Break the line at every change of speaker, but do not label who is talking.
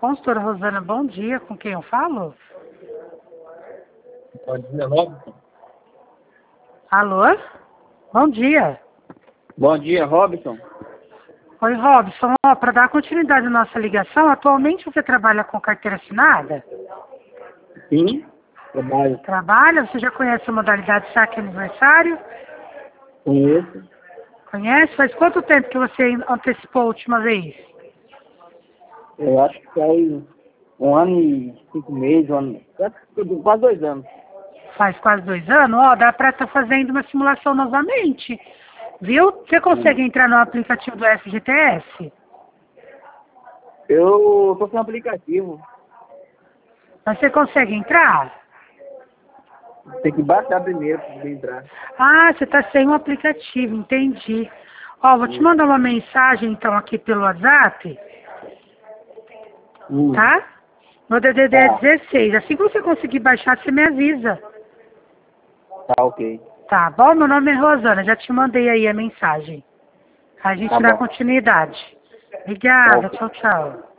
Consultora Rosana, bom dia. Com quem eu falo?
Bom dia, Robson.
Alô? Bom dia.
Bom dia, Robson.
Oi, Robson. Para dar continuidade à nossa ligação, atualmente você trabalha com carteira assinada?
Sim, trabalho.
Trabalha? Você já conhece a modalidade saque aniversário?
Conheço.
Conhece? Faz quanto tempo que você antecipou a última vez?
Eu acho que faz 1 ano e 5 meses, quase 2 anos.
Faz quase 2 anos? Dá para estar fazendo uma simulação novamente. Viu? Você consegue entrar no aplicativo do FGTS?
Eu tô sem aplicativo.
Mas você consegue entrar?
Tem que baixar primeiro para poder entrar.
Ah, você está sem um aplicativo, entendi. Vou te mandar uma mensagem então aqui pelo WhatsApp, tá? Meu DDD é
Tá,
16. Assim que você conseguir baixar, você me avisa.
tá ok.
Tá bom? Meu nome é Rosana, já te mandei aí a mensagem. A gente
Tá
dá
bom.
continuidade.
Tá
Obrigada,
ok.
tchau, tchau.